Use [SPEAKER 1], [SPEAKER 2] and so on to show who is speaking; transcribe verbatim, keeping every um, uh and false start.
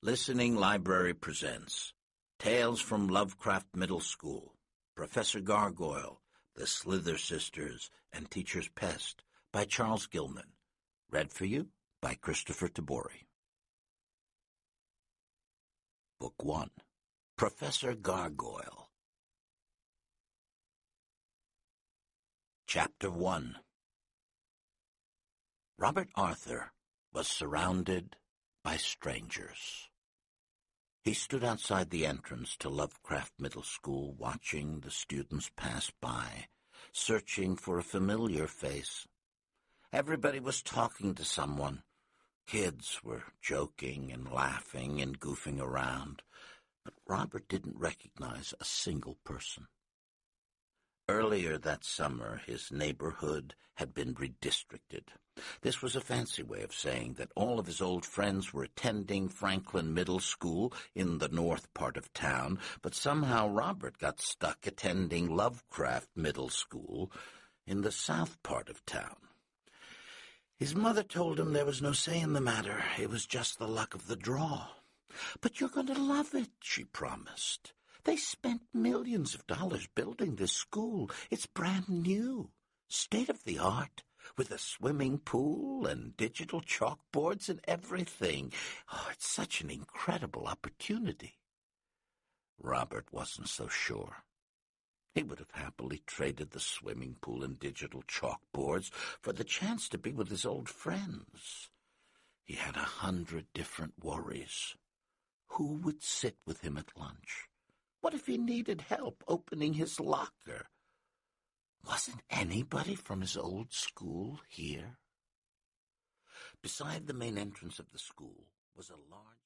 [SPEAKER 1] Listening Library presents Tales from Lovecraft Middle School, Professor Gargoyle, The Slither Sisters, and Teacher's Pest by Charles Gilman. Read for you by Christopher Tabori. Book one, Professor Gargoyle. Chapter one. Robert Arthur was surrounded by strangers. He stood outside the entrance to Lovecraft Middle School, watching the students pass by, searching for a familiar face. Everybody was talking to someone. Kids were joking and laughing and goofing around, but Robert didn't recognize a single person. Earlier that summer, his neighborhood had been redistricted. This was a fancy way of saying that all of his old friends were attending Franklin Middle School in the north part of town, but somehow Robert got stuck attending Lovecraft Middle School in the south part of town. His mother told him there was no say in the matter. It was just the luck of the draw. "But you're going to love it," she promised. "They spent millions of dollars building this school. It's brand new, state-of-the-art, with a swimming pool and digital chalkboards and everything. Oh, it's such an incredible opportunity." Robert wasn't so sure. He would have happily traded the swimming pool and digital chalkboards for the chance to be with his old friends. He had a hundred different worries. Who would sit with him at lunch? What if he needed help opening his locker? Wasn't anybody from his old school here? Beside the main entrance of the school was a large